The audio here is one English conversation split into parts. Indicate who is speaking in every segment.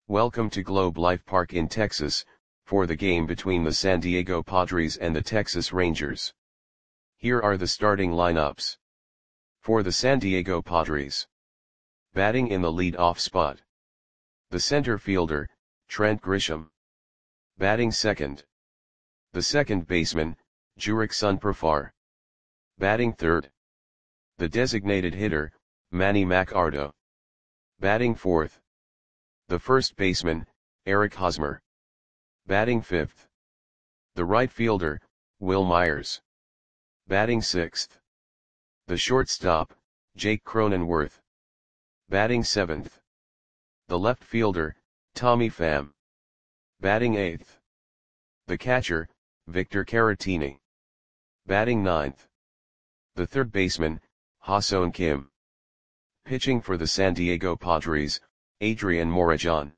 Speaker 1: Welcome to Globe Life Park in Texas, for the game between the San Diego Padres and the Texas Rangers. Here are the starting lineups. For the San Diego Padres. Batting in the lead-off spot. The center fielder, Trent Grisham. Batting second. The second baseman, Jurickson Profar. Batting third. The designated hitter, Manny Machado. Batting fourth. The first baseman, Eric Hosmer. Batting fifth. The right fielder, Wil Myers. Batting sixth. The shortstop, Jake Cronenworth. Batting seventh. The left fielder, Tommy Pham. Batting eighth. The catcher, Victor Caratini. Batting ninth. The third baseman, Ha-Seong Kim. Pitching for the San Diego Padres, Adrian Morejon.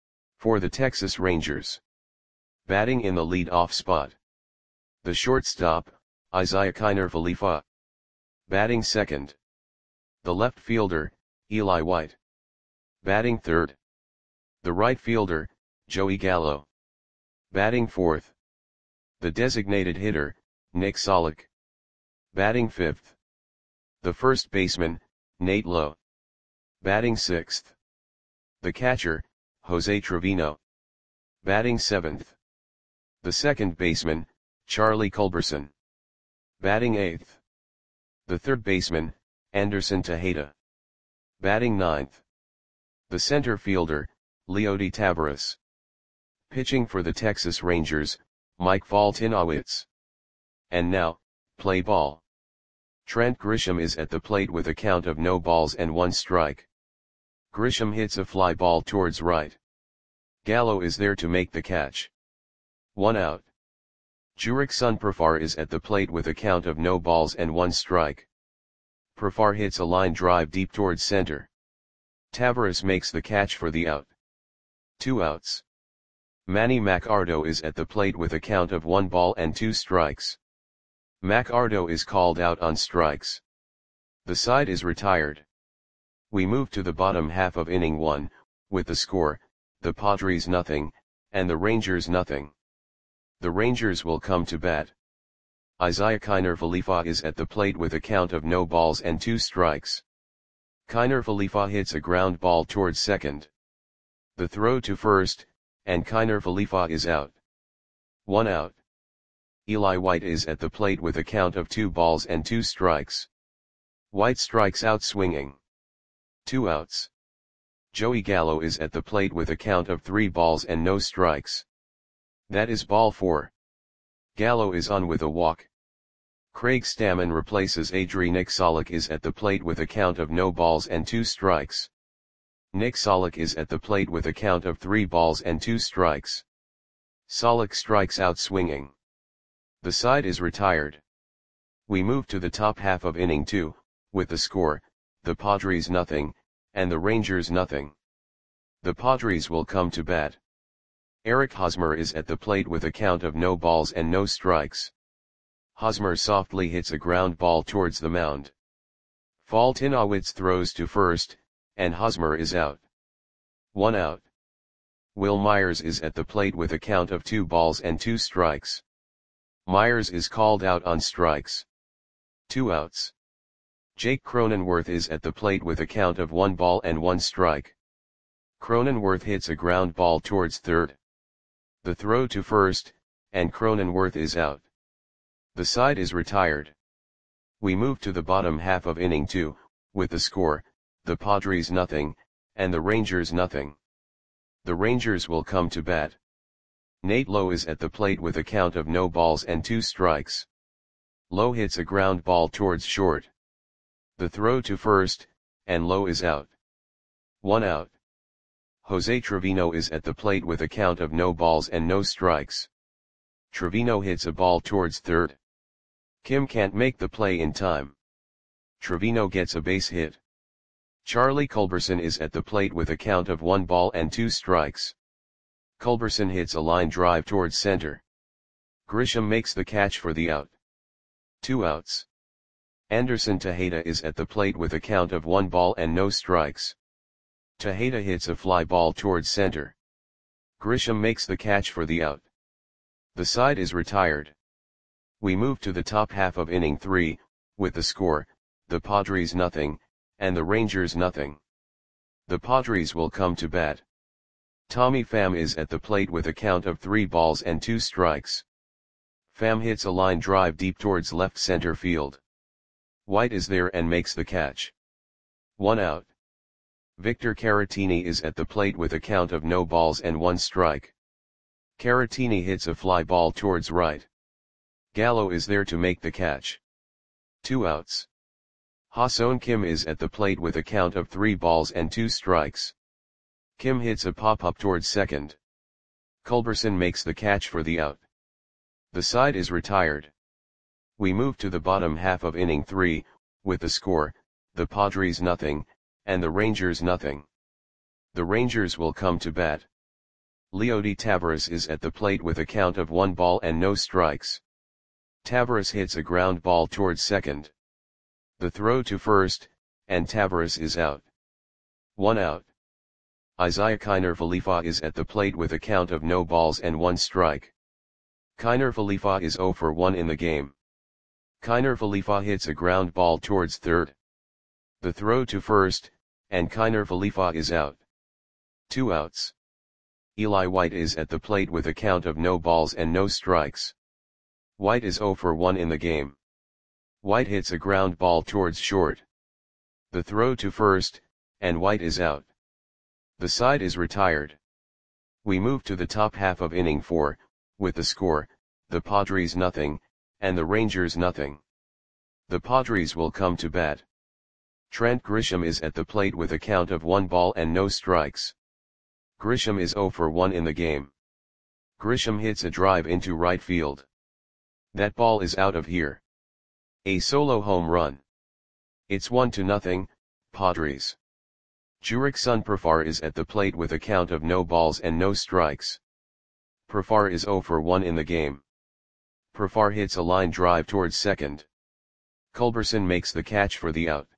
Speaker 1: For the Texas Rangers. Batting in the lead-off spot. The shortstop, Isiah Kiner Falefa. Batting second. The left fielder, Eli White. Batting third. The right fielder, Joey Gallo. Batting fourth. The designated hitter, Nick Solak. Batting fifth. The first baseman, Nate Lowe. Batting sixth. The catcher, Jose Trevino. Batting seventh. The second baseman, Charlie Culberson. Batting eighth. The third baseman, Anderson Tejeda. Batting ninth. The center fielder, Leody Taveras. Pitching for the Texas Rangers, Mike Foltynewicz. And now, play ball. Trent Grisham is at the plate with a count of no balls and one strike. Grisham hits a fly ball towards right. Gallo is there to make the catch. 1 out. Jurickson Profar is at the plate with a count of no balls and one strike. Profar hits a line drive deep towards center. Taveras makes the catch for the out. 2 outs. Manny Machado is at the plate with a count of 1 ball and 2 strikes. Machado is called out on strikes. The side is retired. We move to the bottom half of inning 1, with the score, the Padres nothing, and the Rangers nothing. The Rangers will come to bat. Isiah Kiner Falefa is at the plate with a count of no balls and 2 strikes. Kiner Falefa hits a ground ball towards second. The throw to first, and Kiner Falefa is out. 1 out. Eli White is at the plate with a count of 2 balls and 2 strikes. White strikes out swinging. 2 outs. Joey Gallo is at the plate with a count of 3 balls and no strikes. That is ball 4. Gallo is on with a walk. Craig Stammen replaces Nick Solak is at the plate with a count of no balls and 2 strikes. Nick Solak is at the plate with a count of 3 balls and 2 strikes. Solak strikes out swinging. The side is retired. We move to the top half of inning 2, with the score, the Padres nothing, and the Rangers nothing. The Padres will come to bat. Eric Hosmer is at the plate with a count of no balls and no strikes. Hosmer softly hits a ground ball towards the mound. Foltynewicz throws to first, and Hosmer is out. 1 out. Wil Myers is at the plate with a count of 2 balls and 2 strikes. Myers is called out on strikes. 2 outs. Jake Cronenworth is at the plate with a count of 1 ball and 1 strike. Cronenworth hits a ground ball towards third. The throw to first, and Cronenworth is out. The side is retired. We move to the bottom half of inning 2, with the score, the Padres nothing, and the Rangers nothing. The Rangers will come to bat. Nate Lowe is at the plate with a count of no balls and 2 strikes. Lowe hits a ground ball towards short. The throw to first, and Lowe is out. 1 out. Jose Trevino is at the plate with a count of no balls and no strikes. Trevino hits a ball towards third. Kim can't make the play in time. Trevino gets a base hit. Charlie Culberson is at the plate with a count of 1 ball and 2 strikes. Culberson hits a line drive towards center. Grisham makes the catch for the out. 2 outs. Anderson Tejeda is at the plate with a count of 1 ball and no strikes. Tejeda hits a fly ball towards center. Grisham makes the catch for the out. The side is retired. We move to the top half of inning 3, with the score, the Padres nothing, and the Rangers nothing. The Padres will come to bat. Tommy Pham is at the plate with a count of 3 balls and 2 strikes. Pham hits a line drive deep towards left center field. White is there and makes the catch. 1 out. Victor Caratini is at the plate with a count of no balls and 1 strike. Caratini hits a fly ball towards right. Gallo is there to make the catch. 2 outs. Ha-Seong Kim is at the plate with a count of 3 balls and 2 strikes. Kim hits a pop-up towards second. Culberson makes the catch for the out. The side is retired. We move to the bottom half of inning 3, with the score, the Padres nothing, and the Rangers nothing. The Rangers will come to bat. Leody Taveras is at the plate with a count of 1 ball and no strikes. Taveras hits a ground ball towards second. The throw to first, and Taveras is out. 1 out. Isaiah Kiner Falefa is at the plate with a count of no balls and 1 strike. Kiner Falefa is 0 for 1 in the game. Kiner Falefa hits a ground ball towards third. The throw to first, and Kiner Falefa is out. 2 outs. Eli White is at the plate with a count of no balls and no strikes. White is 0 for 1 in the game. White hits a ground ball towards short. The throw to first, and White is out. The side is retired. We move to the top half of inning 4, with the score, the Padres nothing, and the Rangers nothing. The Padres will come to bat. Trent Grisham is at the plate with a count of 1 ball and no strikes. Grisham is 0 for 1 in the game. Grisham hits a drive into right field. That ball is out of here. A solo home run. It's 1-0, Padres. Jurickson Profar is at the plate with a count of no balls and no strikes. Profar is 0 for 1 in the game. Profar hits a line drive towards second. Culberson makes the catch for the out.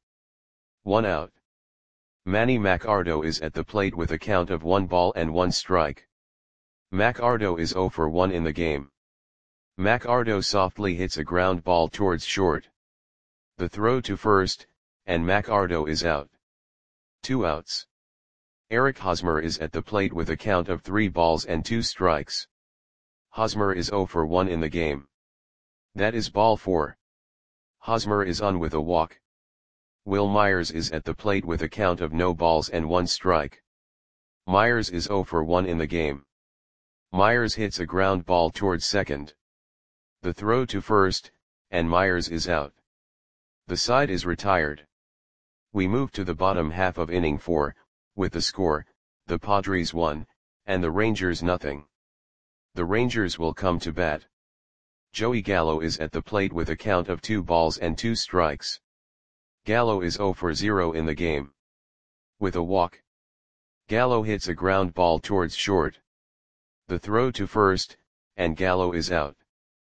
Speaker 1: 1 out. Manny Macardo is at the plate with a count of 1 ball and 1 strike. Macardo is 0 for 1 in the game. Macardo softly hits a ground ball towards short. The throw to first, and Macardo is out. 2 outs. Eric Hosmer is at the plate with a count of 3 balls and 2 strikes. Hosmer is 0 for 1 in the game. That is ball 4. Hosmer is on with a walk. Will Myers is at the plate with a count of no balls and 1 strike. Myers is 0 for 1 in the game. Myers hits a ground ball towards second. The throw to first, and Myers is out. The side is retired. We move to the bottom half of inning 4, with the score, the Padres 1, and the Rangers nothing. The Rangers will come to bat. Joey Gallo is at the plate with a count of 2 balls and 2 strikes. Gallo is 0 for 0 in the game. With a walk. Gallo hits a ground ball towards short. The throw to first, and Gallo is out.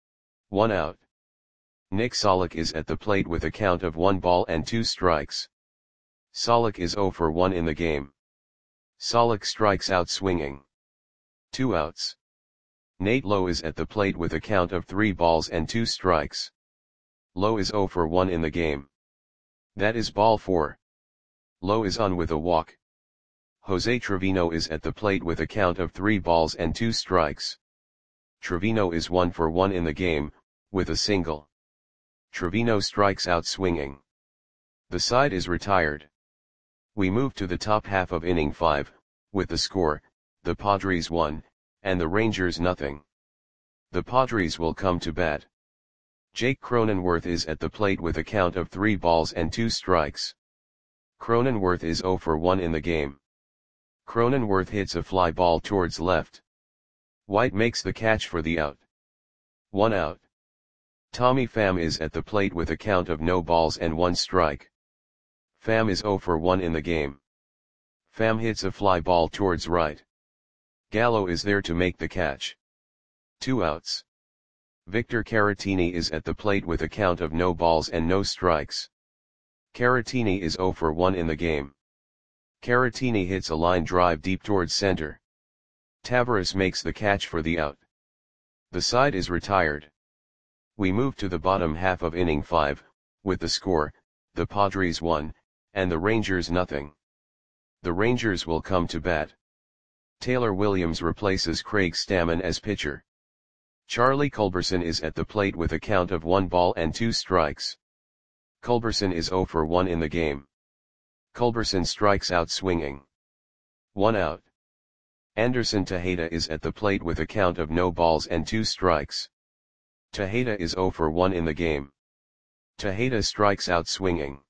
Speaker 1: 1 out. Nick Solak is at the plate with a count of 1 ball and 2 strikes. Solak is 0 for 1 in the game. Solak strikes out swinging. 2 outs. Nate Lowe is at the plate with a count of 3 balls and 2 strikes. Lowe is 0 for 1 in the game. That is ball 4. Lowe is on with a walk. Jose Trevino is at the plate with a count of 3 balls and 2 strikes. Trevino is 1 for 1 in the game, with a single. Trevino strikes out swinging. The side is retired. We move to the top half of inning 5, with the score, the Padres 1, and the Rangers nothing. The Padres will come to bat. Jake Cronenworth is at the plate with a count of 3 balls and 2 strikes. Cronenworth is 0 for 1 in the game. Cronenworth hits a fly ball towards left. White makes the catch for the out. 1 out. Tommy Pham is at the plate with a count of no balls and 1 strike. Pham is 0 for 1 in the game. Pham hits a fly ball towards right. Gallo is there to make the catch. 2 outs. Victor Caratini is at the plate with a count of no balls and no strikes. Caratini is 0 for 1 in the game. Caratini hits a line drive deep towards center. Tavares makes the catch for the out. The side is retired. We move to the bottom half of inning 5, with the score, the Padres 1, and the Rangers nothing. The Rangers will come to bat. Taylor Williams replaces Craig Stammen as pitcher. Charlie Culberson is at the plate with a count of 1 ball and 2 strikes. Culberson is 0 for 1 in the game. Culberson strikes out swinging. 1 out. Anderson Tejeda is at the plate with a count of no balls and 2 strikes. Tejeda is 0 for 1 in the game. Tejeda strikes out swinging.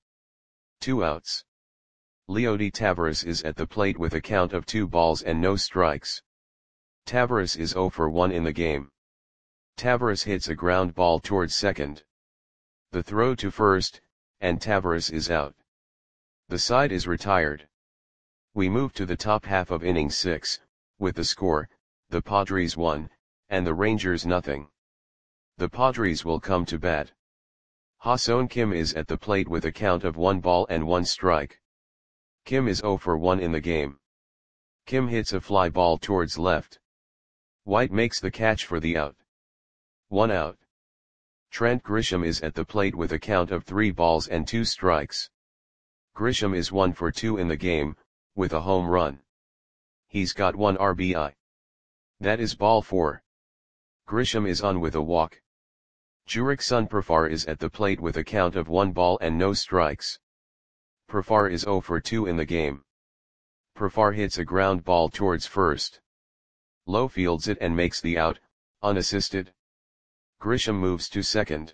Speaker 1: 2 outs. Leody Taveras is at the plate with a count of 2 balls and no strikes. Taveras is 0 for 1 in the game. Taveras hits a ground ball towards second. The throw to first, and Taveras is out. The side is retired. We move to the top half of inning 6, with the score, the Padres 1, and the Rangers nothing. The Padres will come to bat. Ha-Seong Kim is at the plate with a count of 1 ball and 1 strike. Kim is 0 for 1 in the game. Kim hits a fly ball towards left. White makes the catch for the out. 1 out. Trent Grisham is at the plate with a count of 3 balls and 2 strikes. Grisham is 1 for 2 in the game, with a home run. He's got 1 RBI. That is ball 4. Grisham is on with a walk. Jurickson Profar is at the plate with a count of 1 ball and no strikes. Profar is 0 for 2 in the game. Profar hits a ground ball towards first. Low fields it and makes the out, unassisted. Grisham moves to second.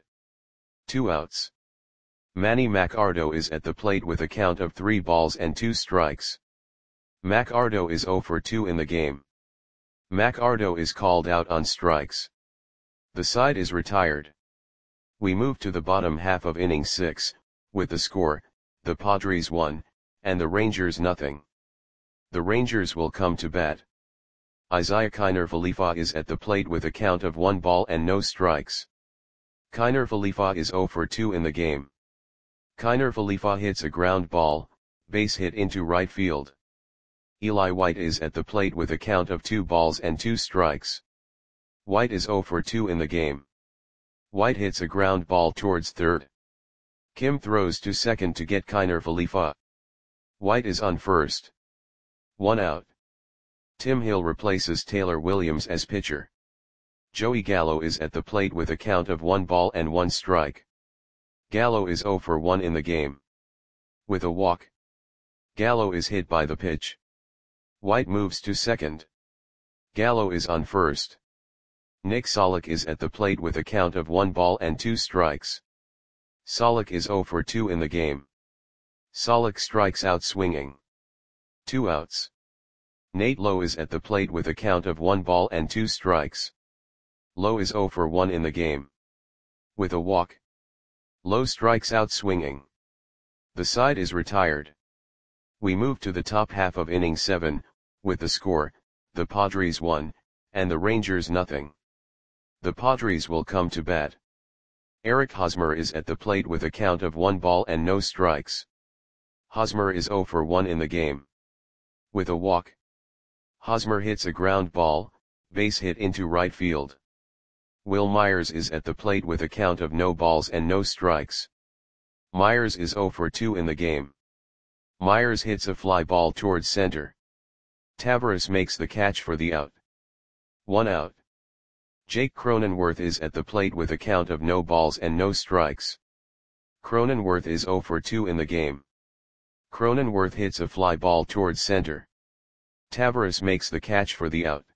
Speaker 1: 2 outs. Manny Macardo is at the plate with a count of 3 balls and 2 strikes. Macardo is 0 for 2 in the game. Macardo is called out on strikes. The side is retired. We move to the bottom half of inning 6, with the score, the Padres 1, and the Rangers nothing. The Rangers will come to bat. Isaiah Kiner Falefa is at the plate with a count of 1 ball and no strikes. Kiner Falefa is 0 for 2 in the game. Kiner Falefa hits a ground ball, base hit into right field. Eli White is at the plate with a count of 2 balls and 2 strikes. White is 0 for 2 in the game. White hits a ground ball towards third. Kim throws to second to get Kiner Falefa. White is on first. 1 out. Tim Hill replaces Taylor Williams as pitcher. Joey Gallo is at the plate with a count of 1 ball and 1 strike. Gallo is 0 for 1 in the game. With a walk. Gallo is hit by the pitch. White moves to second. Gallo is on first. Nick Solak is at the plate with a count of 1 ball and 2 strikes. Solak is 0 for 2 in the game. Solak strikes out swinging. 2 outs. Nate Lowe is at the plate with a count of 1 ball and 2 strikes. Lowe is 0 for 1 in the game. With a walk. Lowe strikes out swinging. The side is retired. We move to the top half of inning 7, with the score, the Padres 1, and the Rangers nothing. The Padres will come to bat. Eric Hosmer is at the plate with a count of 1 ball and no strikes. Hosmer is 0 for 1 in the game. With a walk. Hosmer hits a ground ball, base hit into right field. Will Myers is at the plate with a count of no balls and no strikes. Myers is 0 for 2 in the game. Myers hits a fly ball towards center. Taveras makes the catch for the out. 1 out. Jake Cronenworth is at the plate with a count of no balls and no strikes. Cronenworth is 0 for 2 in the game. Cronenworth hits a fly ball towards center. Taveras makes the catch for the out.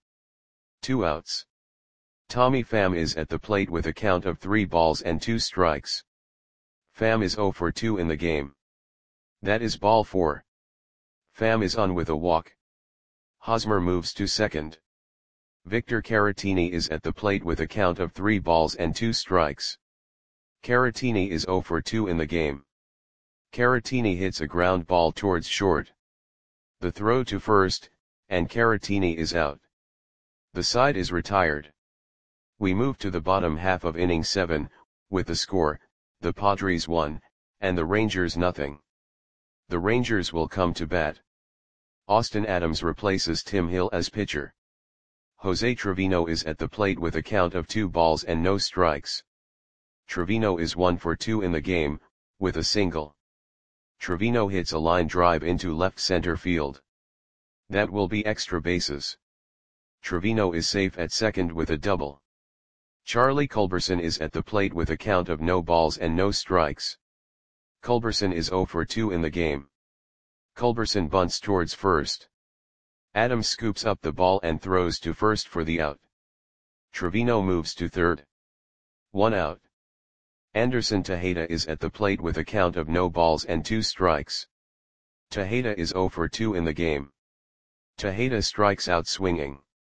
Speaker 1: 2 outs. Tommy Pham is at the plate with a count of 3 balls and 2 strikes. Pham is 0 for 2 in the game. That is ball 4. Pham is on with a walk. Hosmer moves to second. Victor Caratini is at the plate with a count of 3 balls and 2 strikes. Caratini is 0 for 2 in the game. Caratini hits a ground ball towards short. The throw to first, and Caratini is out. The side is retired. We move to the bottom half of inning 7, with the score, the Padres 1, and the Rangers nothing. The Rangers will come to bat. Austin Adams replaces Tim Hill as pitcher. Jose Trevino is at the plate with a count of 2 balls and no strikes. Trevino is 1 for 2 in the game, with a single. Trevino hits a line drive into left center field. That will be extra bases. Trevino is safe at second with a double. Charlie Culberson is at the plate with a count of no balls and no strikes. Culberson is 0 for 2 in the game. Culberson bunts towards first. Adams scoops up the ball and throws to first for the out. Trevino moves to third. 1 out. Anderson Tejeda is at the plate with a count of no balls and 2 strikes. Tejeda is 0 for 2 in the game. Tejeda strikes out swinging.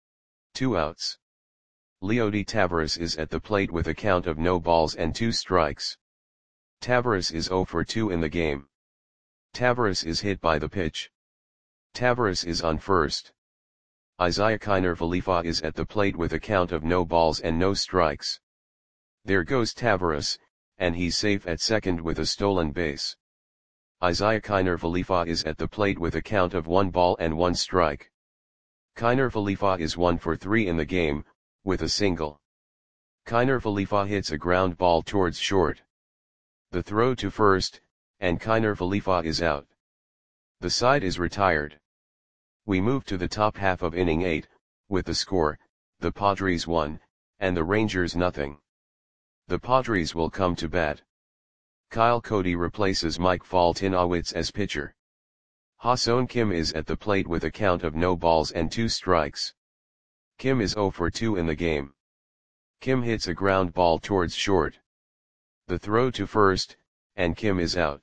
Speaker 1: 2 outs. Leody Taveras is at the plate with a count of no balls and 2 strikes. Taveras is 0 for 2 in the game. Taveras is hit by the pitch. Taveras is on first. Isaiah Kiner Falefa is at the plate with a count of no balls and no strikes. There goes Taveras, and he's safe at second with a stolen base. Isaiah Kiner Falefa is at the plate with a count of 1 ball and 1 strike. Kiner Falefa is 1 for 3 in the game, with a single. Kiner Falefa hits a ground ball towards short. The throw to first, and Kiner Falefa is out. The side is retired. We move to the top half of inning 8, with the score, the Padres 1, and the Rangers nothing. The Padres will come to bat. Kyle Cody replaces Mike Foltynewicz as pitcher. Ha-Seong Kim is at the plate with a count of no balls and 2 strikes. Kim is 0 for 2 in the game. Kim hits a ground ball towards short. The throw to first, and Kim is out.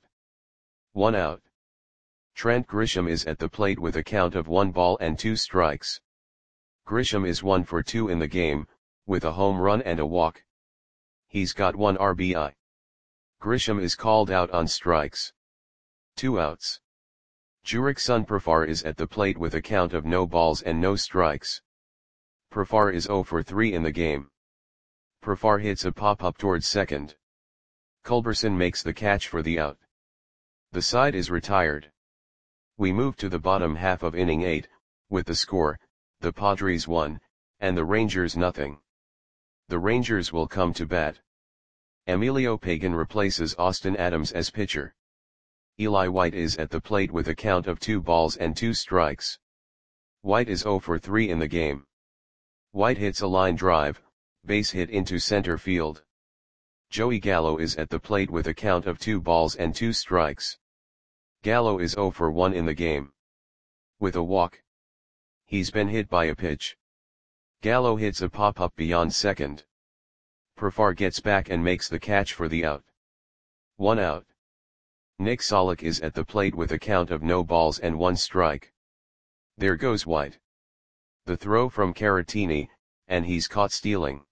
Speaker 1: 1 out. Trent Grisham is at the plate with a count of 1 ball and 2 strikes. Grisham is 1 for 2 in the game, with a home run and a walk. He's got 1 RBI. Grisham is called out on strikes. 2 outs. Jurickson Profar is at the plate with a count of no balls and no strikes. Profar is 0 for 3 in the game. Profar hits a pop-up towards second. Culberson makes the catch for the out. The side is retired. We move to the bottom half of inning 8, with the score, the Padres 1, and the Rangers nothing. The Rangers will come to bat. Emilio Pagan replaces Austin Adams as pitcher. Eli White is at the plate with a count of 2 balls and 2 strikes. White is 0 for 3 in the game. White hits a line drive, base hit into center field. Joey Gallo is at the plate with a count of 2 balls and 2 strikes. Gallo is 0 for 1 in the game. With a walk. He's been hit by a pitch. Gallo hits a pop-up beyond second. Profar gets back and makes the catch for the out. 1 out. Nick Solak is at the plate with a count of no balls and 1 strike. There goes White. The throw from Caratini, and he's caught stealing.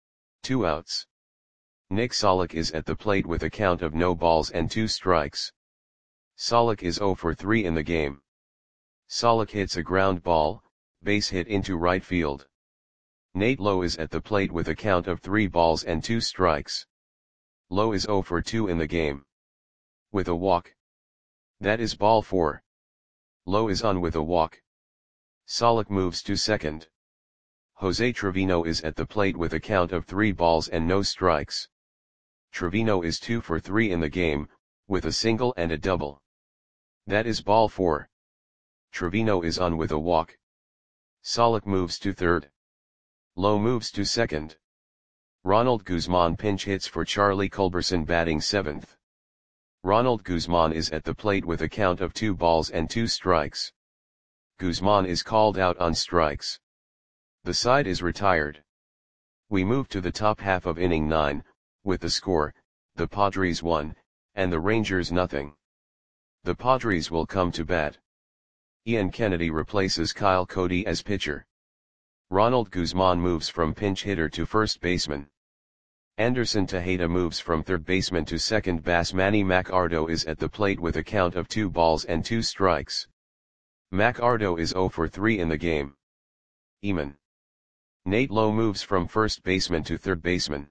Speaker 1: 2 outs. Nick Solak is at the plate with a count of no balls and 2 strikes. Solak is 0 for 3 in the game. Solak hits a ground ball, base hit into right field. Nate Lowe is at the plate with a count of 3 balls and 2 strikes. Lowe is 0 for 2 in the game. With a walk. That is ball 4. Lowe is on with a walk. Solak moves to second. Jose Trevino is at the plate with a count of 3 balls and no strikes. Trevino is 2 for 3 in the game, with a single and a double. That is ball 4. Trevino is on with a walk. Solak moves to third. Lowe moves to second. Ronald Guzman pinch hits for Charlie Culberson batting 7th. Ronald Guzman is at the plate with a count of 2 balls and 2 strikes. Guzman is called out on strikes. The side is retired. We move to the top half of inning 9, with the score, the Padres 1, and the Rangers nothing. The Padres will come to bat. Ian Kennedy replaces Kyle Cody as pitcher. Ronald Guzman moves from pinch hitter to first baseman. Anderson Tejeda moves from third baseman to second base. Manny Macardo is at the plate with a count of 2 balls and 2 strikes. Macardo is 0 for 3 in the game. Eamon. Nate Lowe moves from first baseman to third baseman.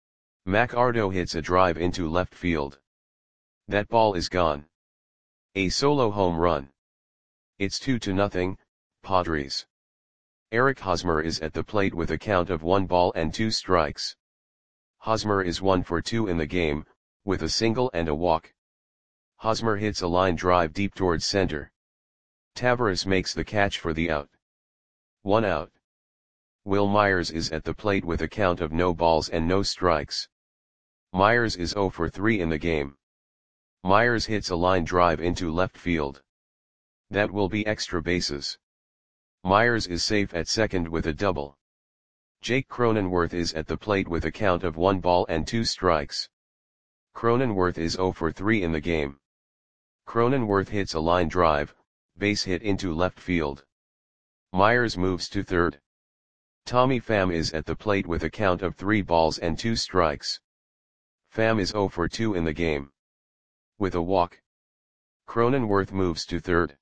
Speaker 1: Macardo hits a drive into left field. That ball is gone. A solo home run. It's 2-0, Padres. Eric Hosmer is at the plate with a count of 1 ball and 2 strikes. Hosmer is 1 for 2 in the game, with a single and a walk. Hosmer hits a line drive deep towards center. Taveras makes the catch for the out. 1 out. Wil Myers is at the plate with a count of no balls and no strikes. Myers is 0 for 3 in the game. Myers hits a line drive into left field. That will be extra bases. Myers is safe at second with a double. Jake Cronenworth is at the plate with a count of 1 ball and 2 strikes. Cronenworth is 0 for 3 in the game. Cronenworth hits a line drive, base hit into left field. Myers moves to third. Tommy Pham is at the plate with a count of 3 balls and 2 strikes. Pham is 0 for 2 in the game. With a walk. Cronenworth moves to third.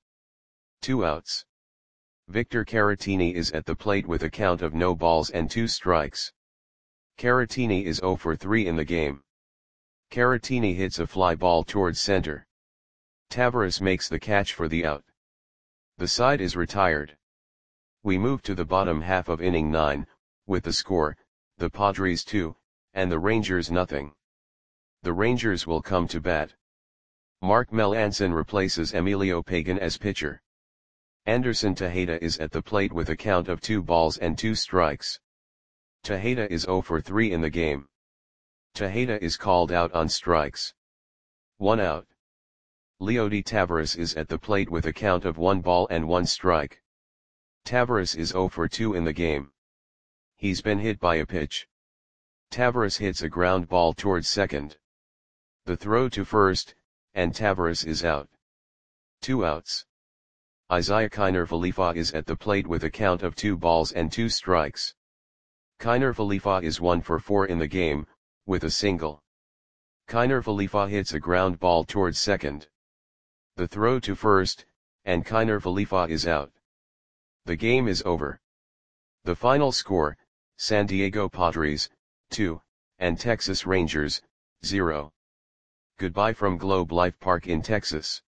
Speaker 1: 2 outs. Victor Caratini is at the plate with a count of no balls and 2 strikes. Caratini is 0 for 3 in the game. Caratini hits a fly ball towards center. Taveras makes the catch for the out. The side is retired. We move to the bottom half of inning 9, with the score, the Padres 2, and the Rangers nothing. The Rangers will come to bat. Mark Melancon replaces Emilio Pagan as pitcher. Anderson Tejeda is at the plate with a count of 2 balls and 2 strikes. Tejeda is 0 for 3 in the game. Tejeda is called out on strikes. 1 out. Leody Taveras is at the plate with a count of 1 ball and 1 strike. Taveras is 0 for 2 in the game. He's been hit by a pitch. Taveras hits a ground ball towards second. The throw to first, and Taveras is out. 2 outs. Isiah Kiner Falefa is at the plate with a count of 2 balls and 2 strikes. Kiner Falefa is 1 for 4 in the game, with a single. Kiner Falefa hits a ground ball towards second. The throw to first, and Kiner Falefa is out. The game is over. The final score, San Diego Padres, 2, and Texas Rangers, 0. Goodbye from Globe Life Park in Texas.